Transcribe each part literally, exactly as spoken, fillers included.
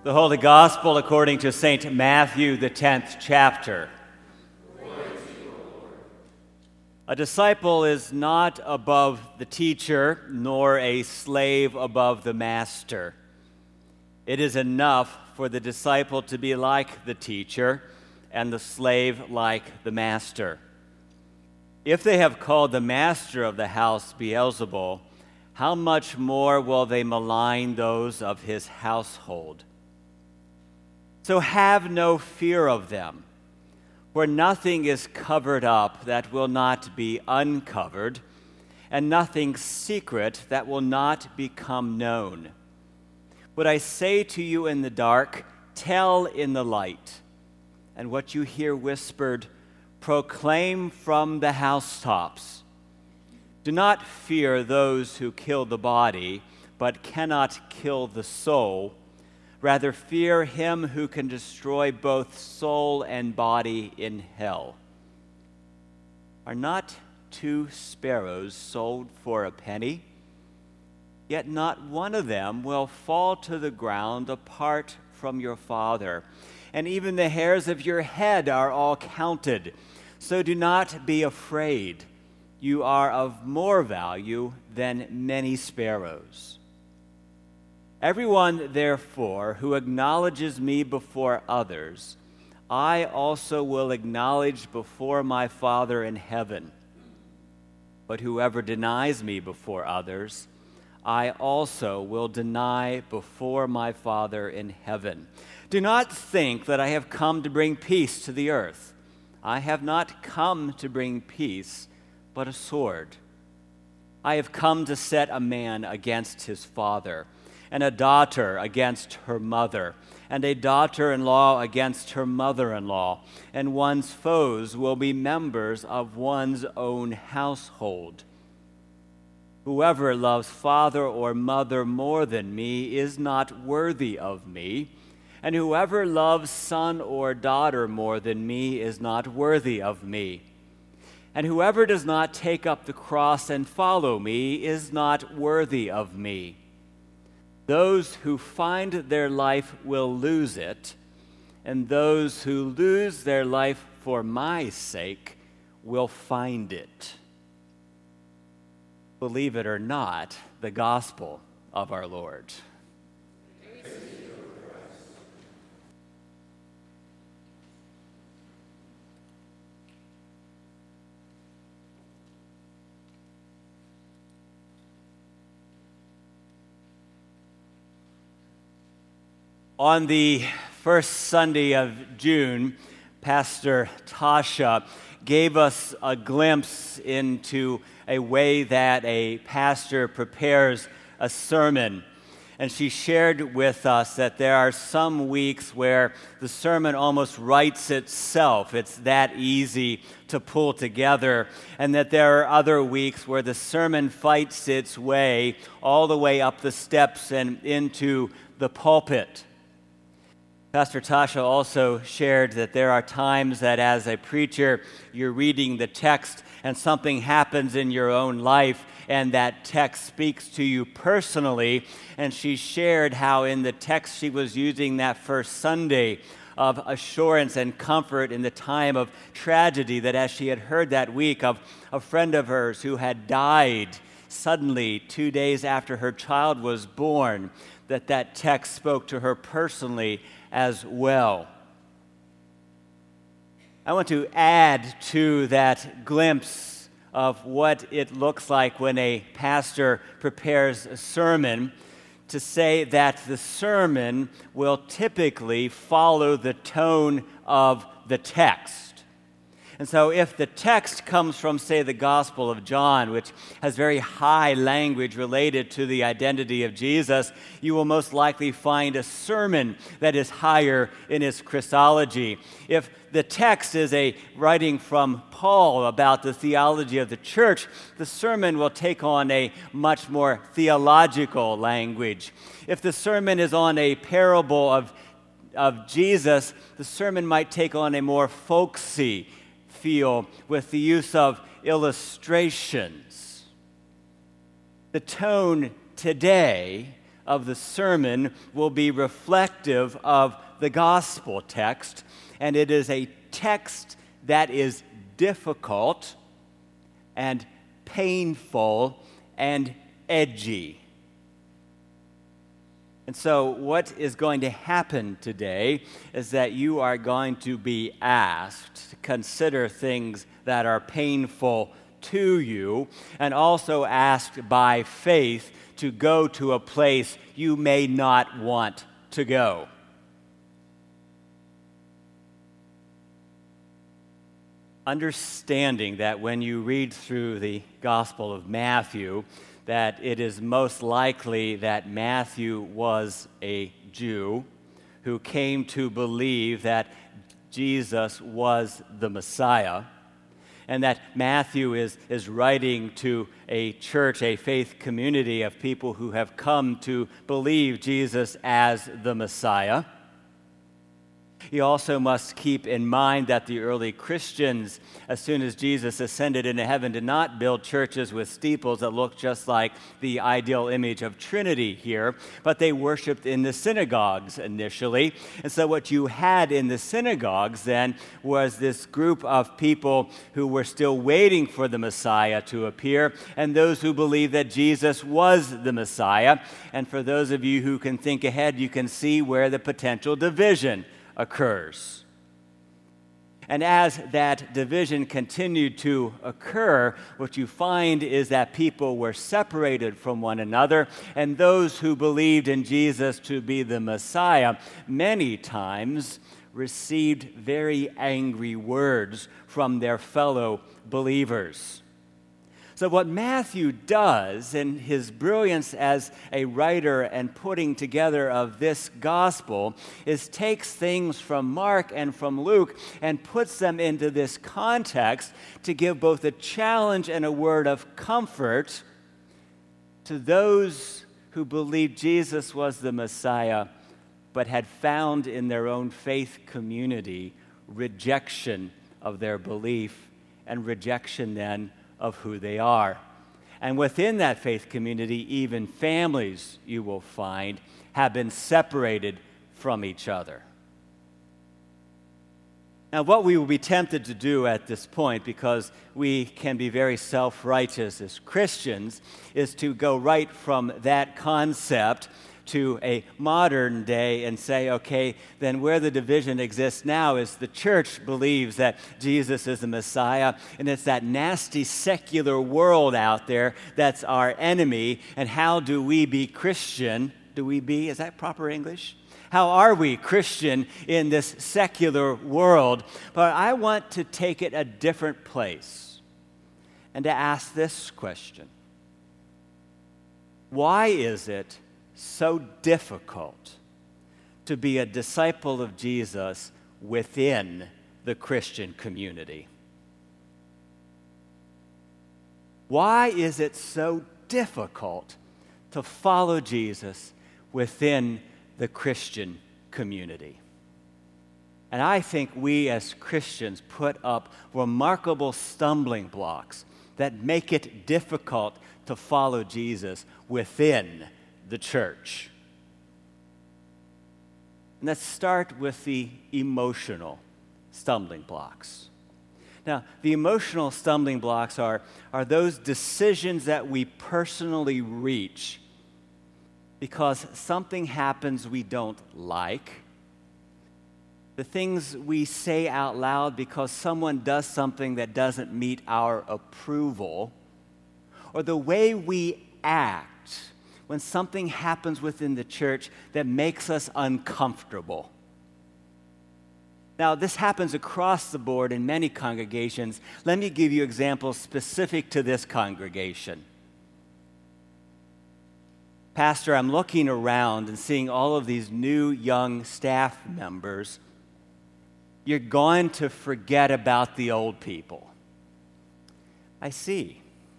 The Holy Gospel according to Saint Matthew, the tenth chapter. A disciple is not above the teacher, nor a slave above the master. It is enough for the disciple to be like the teacher, and the slave like the master. If they have called the master of the house Beelzebul, how much more will they malign those of his household? So have no fear of them, for nothing is covered up that will not be uncovered, and nothing secret that will not become known. What I say to you in the dark, tell in the light, and what you hear whispered, proclaim from the housetops. Do not fear those who kill the body, but cannot kill the soul. Rather, fear him who can destroy both soul and body in hell. Are not two sparrows sold for a penny? Yet not one of them will fall to the ground apart from your Father. And even the hairs of your head are all counted. So do not be afraid. You are of more value than many sparrows. Everyone, therefore, who acknowledges me before others, I also will acknowledge before my Father in heaven. But whoever denies me before others, I also will deny before my Father in heaven. Do not think that I have come to bring peace to the earth. I have not come to bring peace, but a sword. I have come to set a man against his father, and a daughter against her mother, and a daughter-in-law against her mother-in-law, and one's foes will be members of one's own household. Whoever loves father or mother more than me is not worthy of me, and whoever loves son or daughter more than me is not worthy of me. And whoever does not take up the cross and follow me is not worthy of me. Those who find their life will lose it, and those who lose their life for my sake will find it. Believe it or not, the gospel of our Lord. On the first Sunday of June, Pastor Tasha gave us a glimpse into a way that a pastor prepares a sermon. And she shared with us that there are some weeks where the sermon almost writes itself. It's that easy to pull together. And that there are other weeks where the sermon fights its way all the way up the steps and into the pulpit. Pastor Tasha also shared that there are times that as a preacher, you're reading the text and something happens in your own life and that text speaks to you personally. And she shared how in the text she was using that first Sunday of assurance and comfort in the time of tragedy, that as she had heard that week of a friend of hers who had died suddenly two days after her child was born, that that text spoke to her personally as well. I want to add to that glimpse of what it looks like when a pastor prepares a sermon to say that the sermon will typically follow the tone of the text. And so if the text comes from, say, the Gospel of John, which has very high language related to the identity of Jesus, you will most likely find a sermon that is higher in its Christology. If the text is a writing from Paul about the theology of the church, the sermon will take on a much more theological language. If the sermon is on a parable of, of Jesus, the sermon might take on a more folksy feel with the use of illustrations. The tone today of the sermon will be reflective of the gospel text, and it is a text that is difficult and painful and edgy. And so what is going to happen today is that you are going to be asked to consider things that are painful to you, and also asked by faith to go to a place you may not want to go. Understanding that when you read through the Gospel of Matthew, that it is most likely that Matthew was a Jew who came to believe that Jesus was the Messiah, and that Matthew is, is writing to a church, a faith community of people who have come to believe Jesus as the Messiah. You also must keep in mind that the early Christians, as soon as Jesus ascended into heaven, did not build churches with steeples that looked just like the ideal image of Trinity here, but they worshiped in the synagogues initially. And so what you had in the synagogues then was this group of people who were still waiting for the Messiah to appear, and those who believed that Jesus was the Messiah. And for those of you who can think ahead, you can see where the potential division occurs. And as that division continued to occur, what you find is that people were separated from one another, and those who believed in Jesus to be the Messiah many times received very angry words from their fellow believers. So what Matthew does in his brilliance as a writer and putting together of this gospel is takes things from Mark and from Luke and puts them into this context to give both a challenge and a word of comfort to those who believed Jesus was the Messiah but had found in their own faith community rejection of their belief and rejection then of who they are. And within that faith community, even families, you will find, have been separated from each other. Now, what we will be tempted to do at this point, because we can be very self-righteous as Christians, is to go right from that concept to a modern day and say, okay, then where the division exists now is the church believes that Jesus is the Messiah, and it's that nasty secular world out there that's our enemy, and how do we be Christian? Do we be, is that proper English? How are we Christian in this secular world? But I want to take it a different place and to ask this question. Why is it so difficult to be a disciple of Jesus within the Christian community? Why is it so difficult to follow Jesus within the Christian community? And I think we as Christians put up remarkable stumbling blocks that make it difficult to follow Jesus within the church. And let's start with the emotional stumbling blocks. Now, the emotional stumbling blocks are, are those decisions that we personally reach because something happens we don't like. The things we say out loud because someone does something that doesn't meet our approval. Or the way we act when something happens within the church that makes us uncomfortable. Now, this happens across the board in many congregations. Let me give you examples specific to this congregation. Pastor, I'm looking around and seeing all of these new young staff members. You're going to forget about the old people. I see.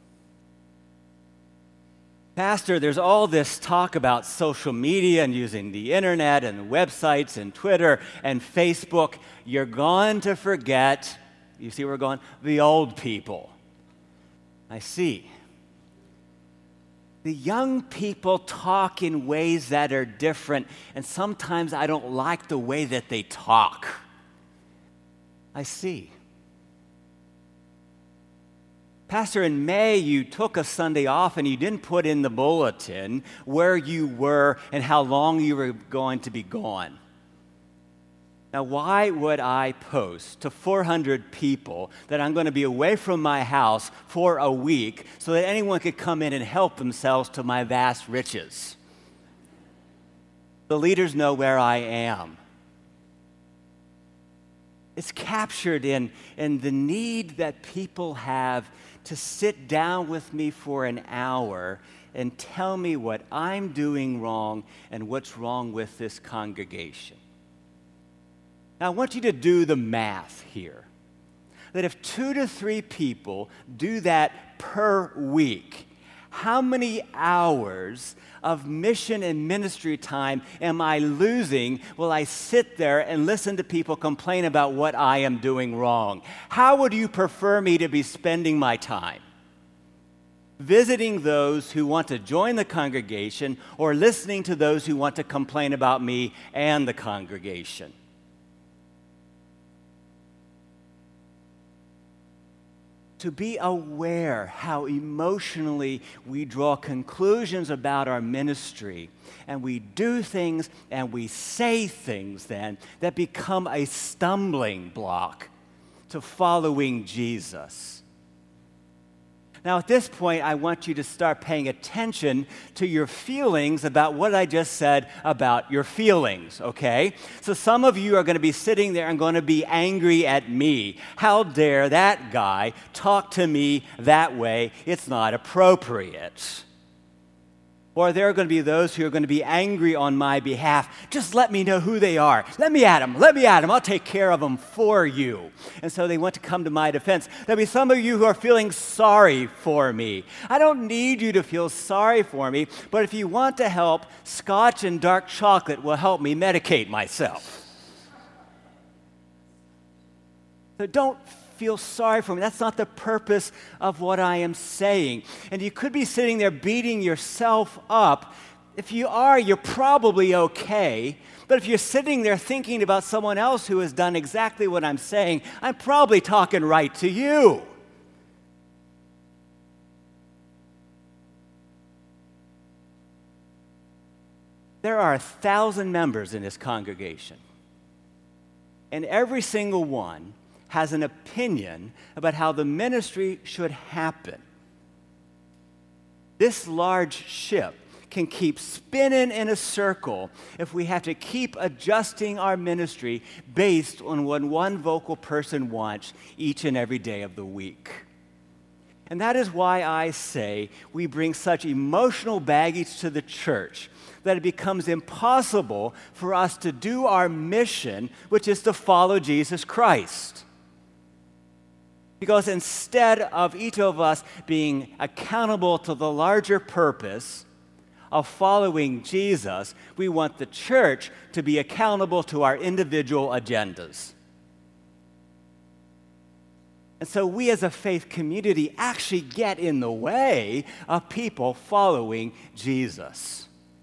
Pastor, there's all this talk about social media and using the internet and websites and Twitter and Facebook. You're going to forget, you see where we're going, the old people. I see. The young people talk in ways that are different, and sometimes I don't like the way that they talk. I see. Pastor, in May, you took a Sunday off and you didn't put in the bulletin where you were and how long you were going to be gone. Now, why would I post to four hundred people that I'm going to be away from my house for a week so that anyone could come in and help themselves to my vast riches? The leaders know where I am. It's captured in, in the need that people have to sit down with me for an hour and tell me what I'm doing wrong and what's wrong with this congregation. Now, I want you to do the math here. That if two to three people do that per week, how many hours of mission and ministry time am I losing while I sit there and listen to people complain about what I am doing wrong? How would you prefer me to be spending my time? Visiting those who want to join the congregation or listening to those who want to complain about me and the congregation? To be aware how emotionally we draw conclusions about our ministry, and we do things and we say things then that become a stumbling block to following Jesus. Now, at this point, I want you to start paying attention to your feelings about what I just said about your feelings, okay? So some of you are going to be sitting there and going to be angry at me. How dare that guy talk to me that way? It's not appropriate. Or there are going to be those who are going to be angry on my behalf. Just let me know who they are. Let me at them. Let me at them. I'll take care of them for you. And so they want to come to my defense. There'll be some of you who are feeling sorry for me. I don't need you to feel sorry for me, but if you want to help, scotch and dark chocolate will help me medicate myself. So don't feel sorry for me. That's not the purpose of what I am saying. And you could be sitting there beating yourself up. If you are, you're probably okay. But if you're sitting there thinking about someone else who has done exactly what I'm saying, I'm probably talking right to you. There are a thousand members in this congregation. And every single one has an opinion about how the ministry should happen. This large ship can keep spinning in a circle if we have to keep adjusting our ministry based on what one vocal person wants each and every day of the week. And that is why I say we bring such emotional baggage to the church that it becomes impossible for us to do our mission, which is to follow Jesus Christ. Because instead of each of us being accountable to the larger purpose of following Jesus, we want the church to be accountable to our individual agendas. And so we as a faith community actually get in the way of people following Jesus.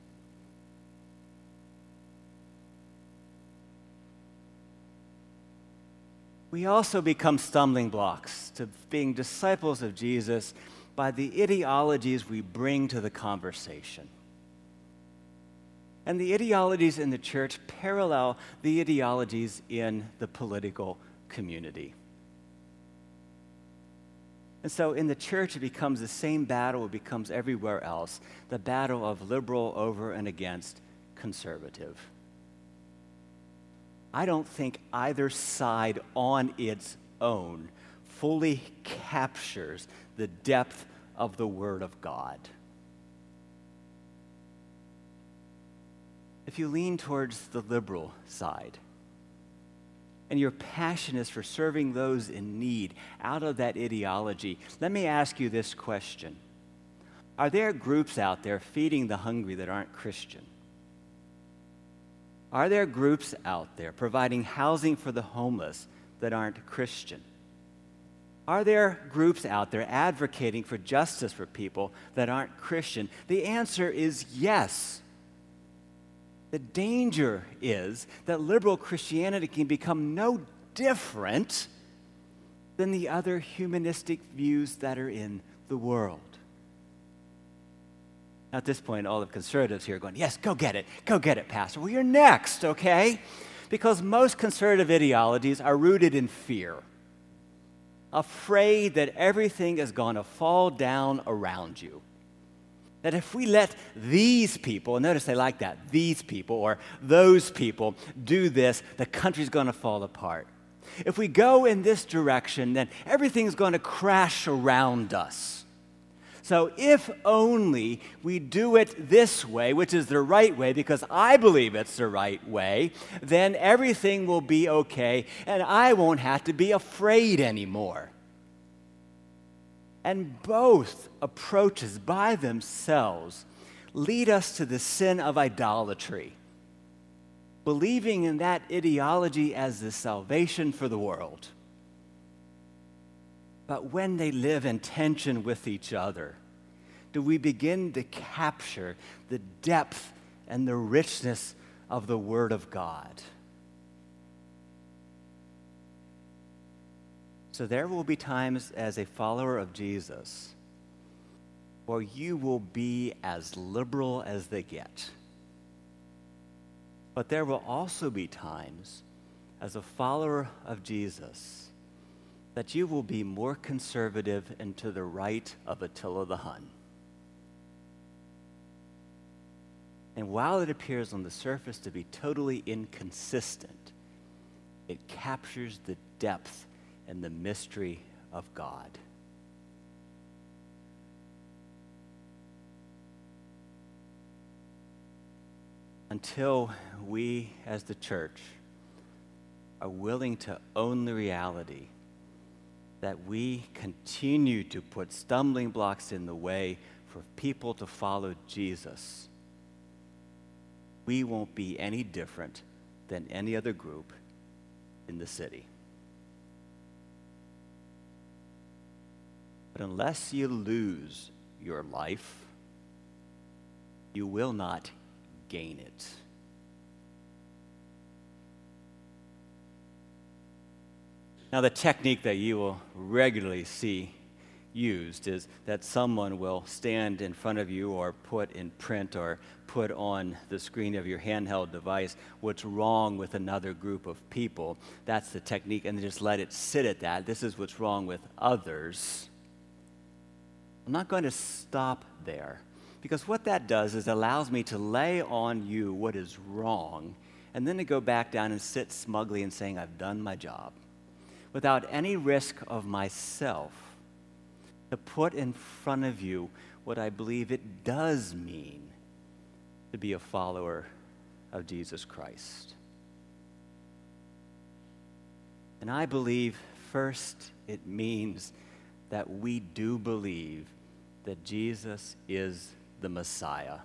We also become stumbling blocks to being disciples of Jesus by the ideologies we bring to the conversation. And the ideologies in the church parallel the ideologies in the political community. And so in the church, it becomes the same battle it becomes everywhere else, the battle of liberal over and against conservative. I don't think either side on its own fully captures the depth of the Word of God. If you lean towards the liberal side, and your passion is for serving those in need out of that ideology, let me ask you this question. Are there groups out there feeding the hungry that aren't Christian? Are there groups out there providing housing for the homeless that aren't Christian? Are there groups out there advocating for justice for people that aren't Christian? The answer is yes. The danger is that liberal Christianity can become no different than the other humanistic views that are in the world. At this point, all the conservatives here are going, yes, go get it, go get it, Pastor. Well, you're next, okay? Because most conservative ideologies are rooted in fear. Afraid that everything is going to fall down around you. That if we let these people, notice they like that, these people or those people do this, the country's going to fall apart. If we go in this direction, then everything's going to crash around us. So if only we do it this way, which is the right way, because I believe it's the right way, then everything will be okay, and I won't have to be afraid anymore. And both approaches by themselves lead us to the sin of idolatry, believing in that ideology as the salvation for the world. But when they live in tension with each other, do we begin to capture the depth and the richness of the Word of God? So there will be times as a follower of Jesus where you will be as liberal as they get. But there will also be times as a follower of Jesus that you will be more conservative and to the right of Attila the Hun. And while it appears on the surface to be totally inconsistent, it captures the depth and the mystery of God. Until we as the church are willing to own the reality that we continue to put stumbling blocks in the way for people to follow Jesus, we won't be any different than any other group in the city. But unless you lose your life, you will not gain it. Now, the technique that you will regularly see used is that someone will stand in front of you or put in print or put on the screen of your handheld device what's wrong with another group of people. That's the technique, and just let it sit at that. This is what's wrong with others. I'm not going to stop there, because what that does is allows me to lay on you what is wrong and then to go back down and sit smugly and saying, I've done my job, without any risk of myself, to put in front of you what I believe it does mean to be a follower of Jesus Christ. And I believe, first, it means that we do believe that Jesus is the Messiah,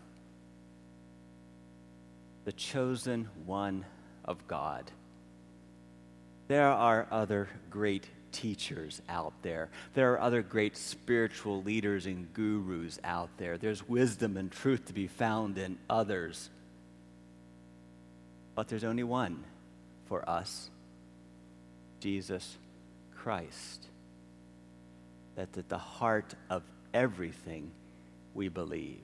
the chosen one of God. There are other great teachers out there. There are other great spiritual leaders and gurus out there. There's wisdom and truth to be found in others. But there's only one for us, Jesus Christ. That's at the heart of everything we believe.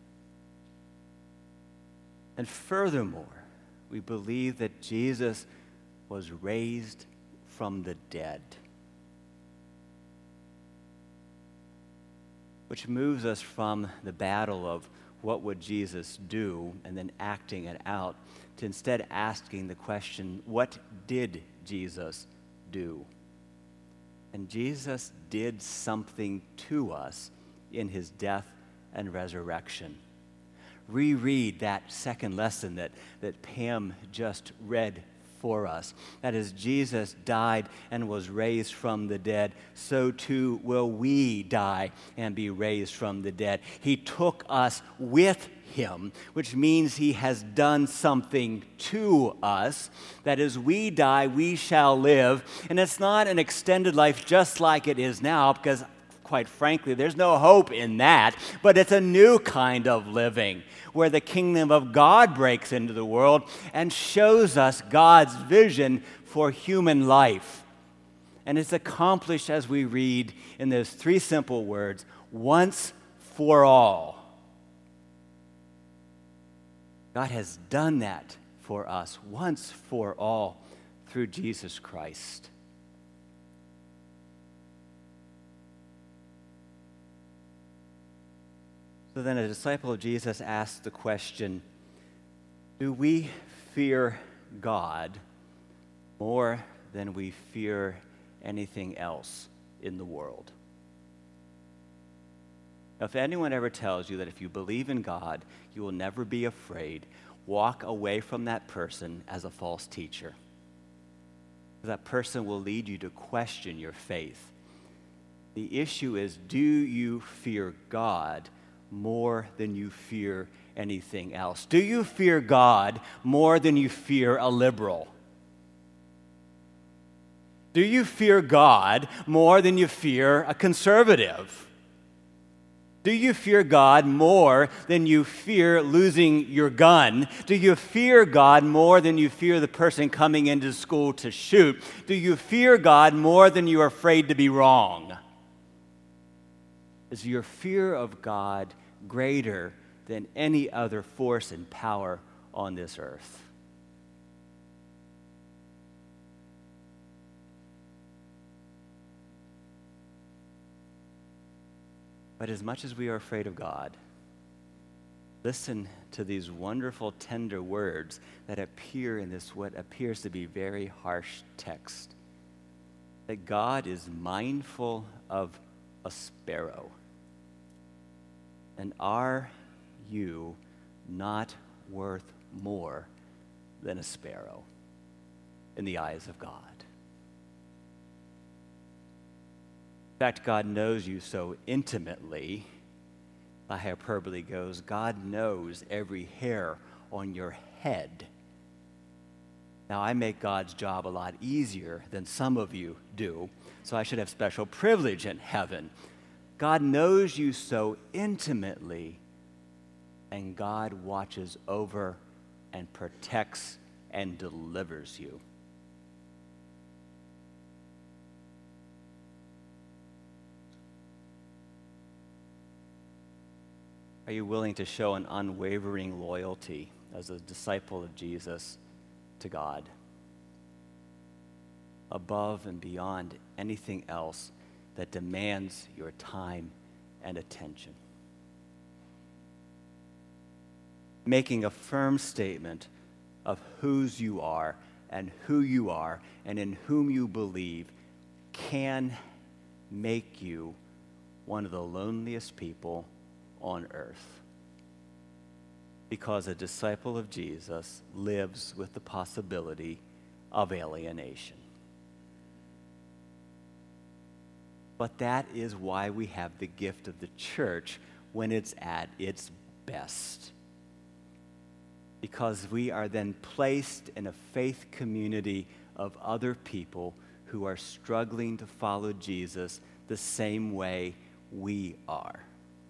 And furthermore, we believe that Jesus was raised from the dead, which moves us from the battle of what would Jesus do and then acting it out to instead asking the question, what did Jesus do? And Jesus did something to us in his death and resurrection. Reread that second lesson that, that Pam just read for us. That is, Jesus died and was raised from the dead, so too will we die and be raised from the dead. He took us with him, which means he has done something to us. That is, we die, we shall live. And it's not an extended life just like it is now, because quite frankly, there's no hope in that, but it's a new kind of living where the kingdom of God breaks into the world and shows us God's vision for human life. And it's accomplished, as we read in those three simple words, once for all. God has done that for us once for all through Jesus Christ. So then a disciple of Jesus asks the question, do we fear God more than we fear anything else in the world? Now, if anyone ever tells you that if you believe in God, you will never be afraid, walk away from that person as a false teacher. That person will lead you to question your faith. The issue is, do you fear God more than you fear anything else? Do you fear God more than you fear a liberal? Do you fear God more than you fear a conservative? Do you fear God more than you fear losing your gun? Do you fear God more than you fear the person coming into school to shoot? Do you fear God more than you are afraid to be wrong? Is your fear of God greater than any other force and power on this earth? But as much as we are afraid of God, listen to these wonderful, tender words that appear in this what appears to be very harsh text. That God is mindful of a sparrow. And are you not worth more than a sparrow in the eyes of God? In fact, God knows you so intimately, the hyperbole goes, God knows every hair on your head. Now, I make God's job a lot easier than some of you do, so I should have special privilege in heaven. God knows you so intimately, and God watches over and protects and delivers you. Are you willing to show an unwavering loyalty as a disciple of Jesus to God, above and beyond anything else that demands your time and attention? Making a firm statement of whose you are and who you are and in whom you believe can make you one of the loneliest people on earth, because a disciple of Jesus lives with the possibility of alienation. But that is why we have the gift of the church when it's at its best, because we are then placed in a faith community of other people who are struggling to follow Jesus the same way we are.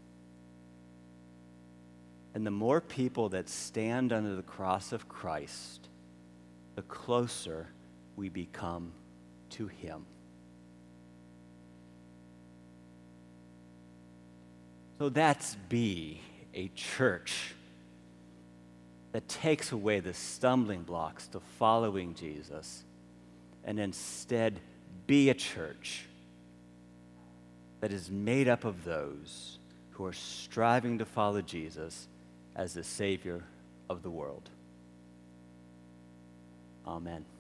And the more people that stand under the cross of Christ, the closer we become to Him. So that's be a church that takes away the stumbling blocks to following Jesus, and instead be a church that is made up of those who are striving to follow Jesus as the Savior of the world. Amen.